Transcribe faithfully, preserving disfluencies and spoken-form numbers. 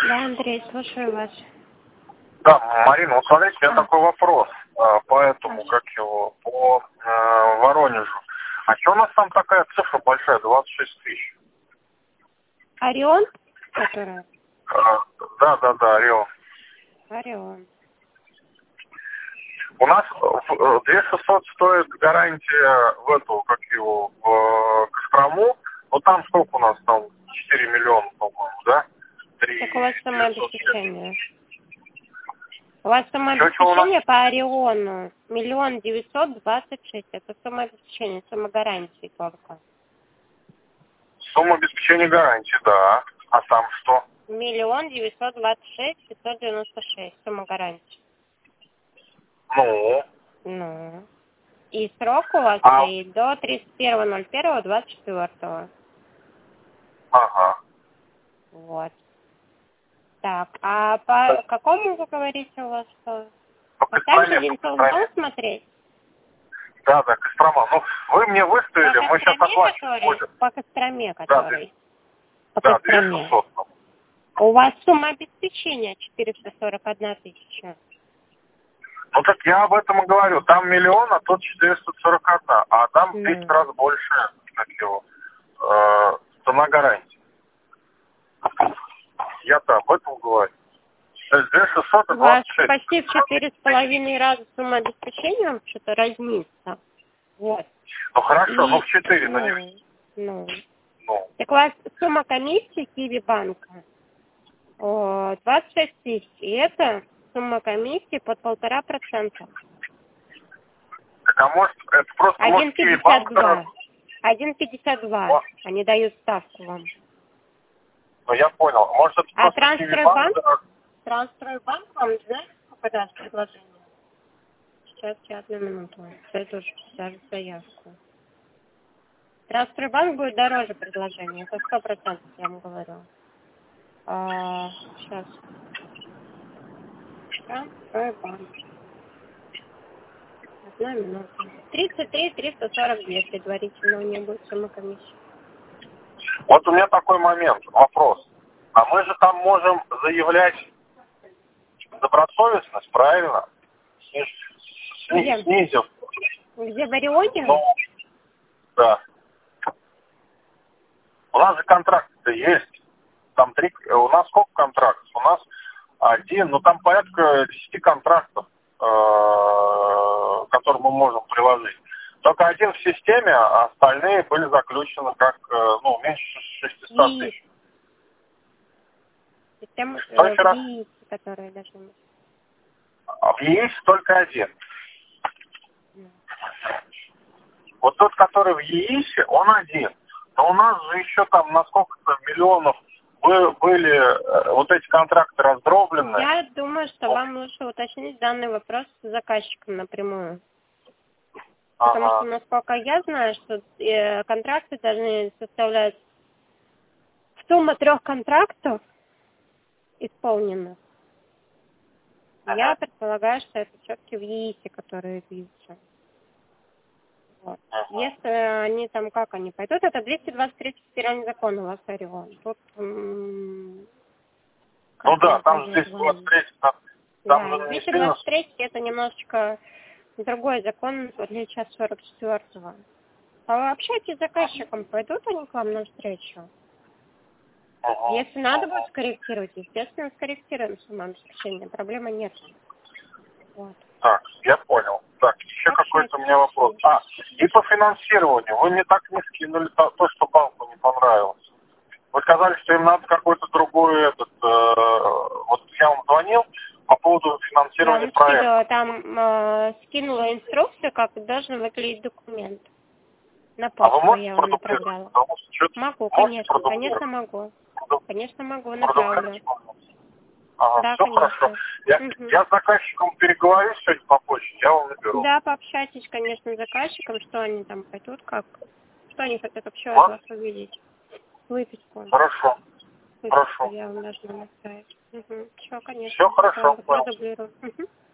Да, Андрей, слушаю вас. Да, Марина, вот смотрите, у меня такой вопрос а, по этому, как его, по а, Воронежу. А что у нас там такая цифра большая, двадцать шесть тысяч? Орион? Которая? А, да, да, да, Орион. Орион. У нас две тысячи шестьсот стоит гарантия в эту, как его, в Кострому. Вот там сколько у нас там? четыре миллиона, по-моему, да? три Так у вас девятьсот самообеспечение. У вас Чё, самообеспечение по Ориону миллион девятьсот двадцать шесть. Это самообеспечение, самогарантии только. Сумма обеспечения гарантии, да. А там что? Миллион девятьсот двадцать шесть пятьсот девяносто шесть. Сумма гарантии. Ну? Ну. И срок у вас А... стоит до тридцать первого ноль первого двадцать четвёртого. Ага. Вот. Так, а по какому вы говорите у вас что? По По станции Костроме, по Винтовом Костроме. смотреть? Да, да, Кострома. Ну, вы мне выставили, По мы сейчас Костроме, оплачивать который? будем. По Костроме, Да, который? По да, две Костроме. шестьсот. У вас сумма обеспечения четыреста сорок одна тысяча. Ну так я об этом и говорю. Там миллион, а тут четыреста сорок один. А там в десять Ну. раз больше, как его, э, цена гарантии. Я-то об этом говорю. То есть две тысячи шестьсот и У вас двадцать шесть. почти в четыре с половиной раза сумма обеспечения что-то разнится. Вот. Ну хорошо, И, ну в четыре, ну, ну, не... ну. ну. Так у вас сумма комиссии Киви банка о, двадцать шесть тысяч. И это сумма комиссии под полтора процента. Так, а может, это просто один может пятьдесят Киевбанк... два. один пятьдесят два. Они дают ставку вам. Ну я понял. Может это А просто Киевбанк... Трансстройбанк? Трансстройбанк вам, знаете, сколько даст предложение? Сейчас, сейчас, одну минуту. Это уже даже заявку. Трансстройбанк будет дороже предложение. Это сто процентов, я вам говорю. А, сейчас. Трансстройбанк. Одна минута. тридцать три триста сорок два предварительно у нее будет сумма комиссии. Вот у меня такой момент, вопрос. А мы же там можем заявлять добросовестность, правильно? Сниж... Где? Снизив. Где в Орионе? Ну, да. У нас же контракт-то есть. Там три... У нас сколько контрактов? У нас один, ну там порядка десяти контрактов, которые мы можем приложить. Только один в системе, а остальные были заключены как, ну, меньше шестисот тысяч. Система, Что э, еще раз? ВИИС, которые должны быть. А в ЕИС только один. Mm. Вот тот, который в ЕИСе, он один. Но у нас же еще там на сколько-то миллионов были э, вот эти контракты раздроблены. Я думаю, что вот. вам лучше уточнить данный вопрос с заказчиком напрямую. Ага. Потому что, насколько я знаю, что э, контракты должны составлять сумма трех контрактов исполненных. Ага. Я предполагаю, что это все-таки в ЕИСе, которые видите. Вот. Ага. Если они там, как они пойдут, это двести двадцать третий федеральный закон у вас, Орион. Тут, м- Ну да, там же пойдет двести вам? двадцать три, там, там Да, же не двести сильно... двадцать три это немножечко другой закон, в отличие от сорок четвёртого. А общайтесь с заказчиком, пойдут они к вам навстречу? Ага. Если надо будет скорректировать, естественно, скорректируем сумму обеспечения, проблемы нет. Вот. Так, я понял. Так, еще какой-то у меня вопрос. А, и по финансированию. Вы мне так не скинули то, то, что банку не понравилось. Вы сказали, что им надо какой-то другой этот... Э, вот я вам звонил по поводу финансирования Я проекта. скидывала, там э, скинула инструкцию, как должен выглядеть документ. На А вы почту можете я вам продублировать? направляла. Потому что что-то Могу, можете конечно, конечно продублировать? могу. Проду- Конечно могу, направлю. Ага, Да, все конечно. хорошо. Я, Угу. я с заказчиком переговорю сегодня попозже, я вам наберу. Да, пообщайтесь, конечно, с заказчиком, что они там пойдут, как, что они хотят вообще Вот. от вас увидеть. Выписку. Хорошо. Выписку Хорошо. я вам должна направить. Угу. Все, конечно. Все хорошо, понял. Продублирую. Угу.